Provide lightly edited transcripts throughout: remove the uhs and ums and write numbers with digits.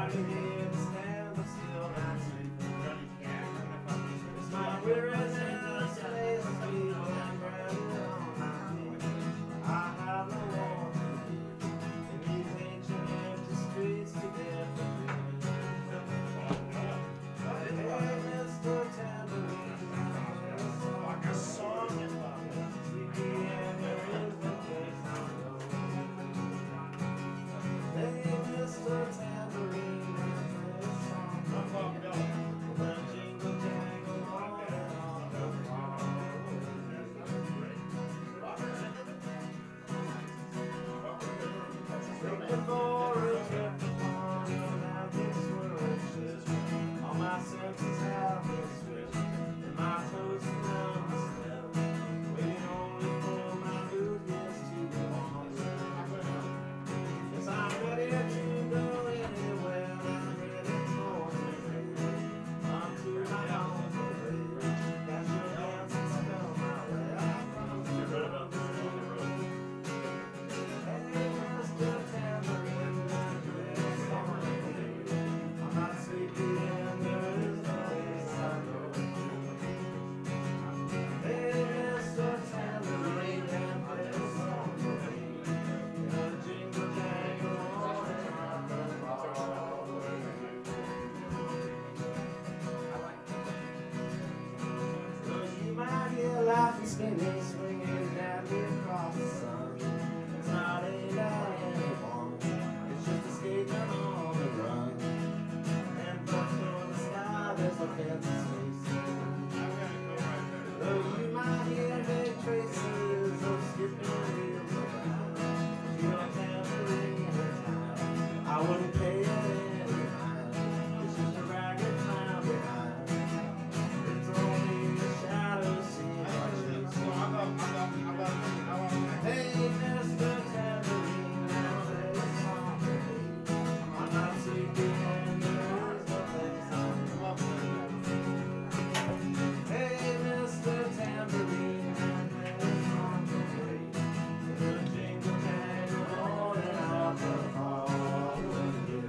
Spinning, swinging gently across the sun. It's not aimed at anyone, it's just escaping on the run. And up in the sky, there's no fancy space. Though you might hear big traces of skipping wheels around, you don't have to ring in time. I wouldn't pay it any mind. It's just a ragged cloud behind. It's only the shadows see. Hey, Mr. Tambourine, now play a song for me. I'm not sleeping and there is no place I'm walking. Hey, Mr. Tambourine, now play a song for me. The jingle jangle on and off the hall with you.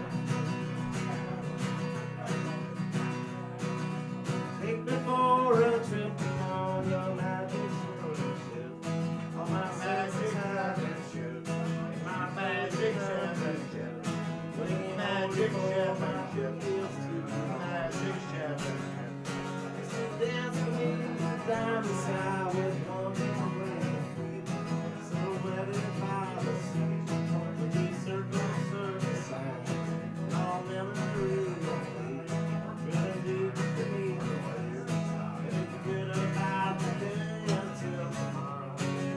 Take me for a trip on your magic ship. On my magic ship. My magic ship. Winging magic ship. Magic ship. Dance with me down the side with one big silhouetted by the sea. With these circle signs and all memories really do to me. Forget about the day until tomorrow.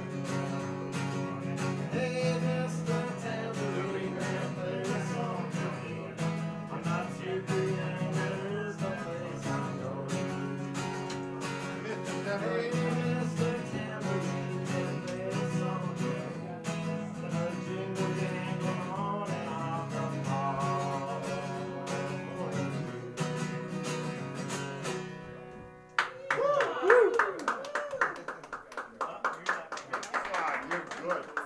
Hey, Mr. Tambourine, man, play a song for me. I'm not sleepy and there is no place I'm going. Hey, Mr. Tambourine, man, play a song for me. The jingle jangle on and off the hall. You're good.